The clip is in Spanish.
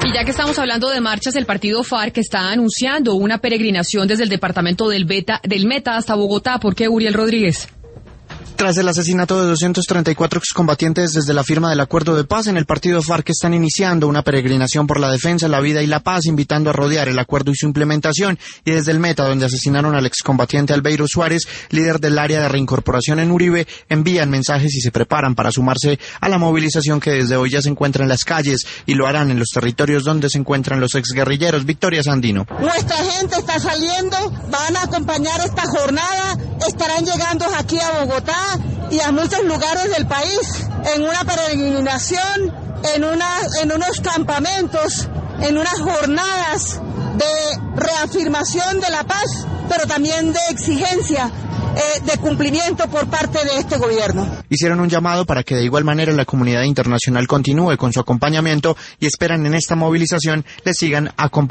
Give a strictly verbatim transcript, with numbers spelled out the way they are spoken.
Y ya que estamos hablando de marchas, el partido FARC está anunciando una peregrinación desde el departamento del, Beta, del Meta hasta Bogotá. ¿Por qué, Uriel Rodríguez? Tras el asesinato de doscientos treinta y cuatro excombatientes desde la firma del acuerdo de paz, en el partido FARC están iniciando una peregrinación por la defensa, la vida y la paz, invitando a rodear el acuerdo y su implementación. Y desde el Meta, donde asesinaron al excombatiente Albeiro Suárez, líder del área de reincorporación en Uribe, envían mensajes y se preparan para sumarse a la movilización que desde hoy ya se encuentra en las calles, y lo harán en los territorios donde se encuentran los exguerrilleros. Victoria Sandino. Nuestra gente está saliendo, van a acompañar esta jornada, estarán llegando aquí a Bogotá y a muchos lugares del país en una peregrinación, en, una, en unos campamentos, en unas jornadas de reafirmación de la paz, pero también de exigencia eh, de cumplimiento por parte de este gobierno. Hicieron un llamado para que de igual manera la comunidad internacional continúe con su acompañamiento y esperan en esta movilización les sigan acompañando.